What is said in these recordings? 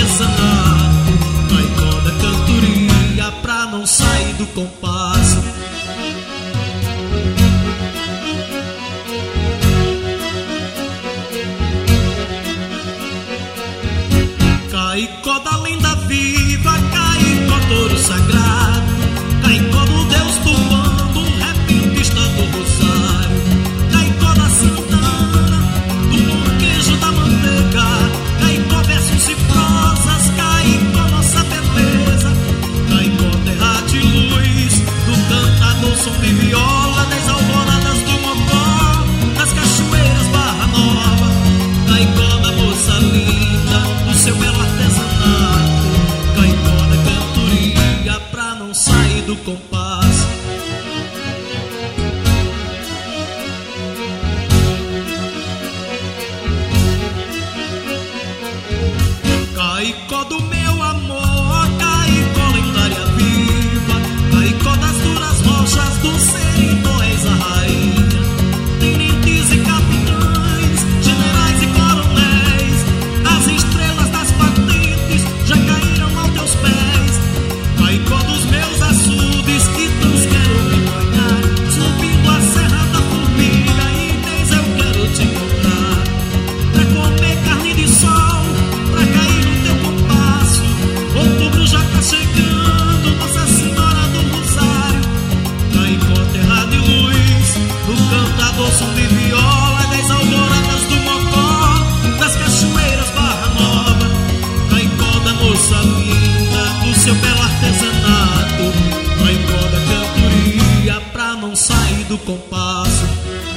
artesanato, caicó da cantoria pra não sair do compasso. Caicó da lenda viva, caicó touro sagrado, caicó do Deus do bando, repentista do rosário, caicó da Santana, do bom queijo da manteiga, caicó versos e prosas, caicó nossa beleza, caicó terra de luz, do cantador som de viola, das alvoradas do Mocó, das cachoeiras Barra Nova, caicó da moça linda, do seu belo artesanato, caicó da cantoria pra não sair do compasso. Caicó do meu amor, caicó lendária viva, caicó das duras rochas do Seridó, és a rainha, tenentes e capitães, generais e coronéis, as estrelas das patentes já caíram aos teus pés. Caicó dos meus açudes, que tãos quero me banhar, subindo a serra da formiga, Inês eu quero te encontrar, pra comer carne de sol, pra cair no teu compasso. Outubro já tá chegando, Nossa Senhora do Rosário, caicó terra de luz, do cantador som de viola, das alvoradas do Mocó, das cachoeiras Barra Nova, caicó da moça linda, do seu belo artesanato, caicó da cantoria pra não sair do compasso.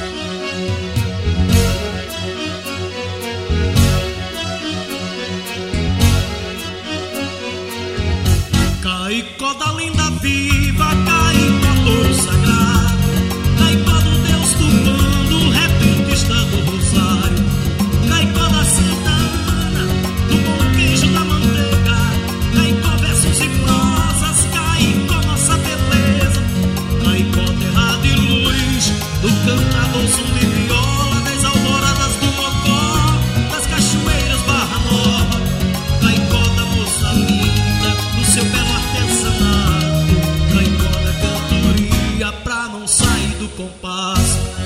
Caicó da lenda viva, caicó touro sagrado, caicó do Deus do bando, repentista do rosário, caicó da Santana, do bom queijo da manteiga, caicó versos e prosas, caicó nossa beleza, caicó terra de luz, do cantador som de viola, das alvoradas do Mocó, das cachoeiras Barra Nova, caicó da moça linda, do seu belo artesanato, caicó da cantoria pra não sair do compasso.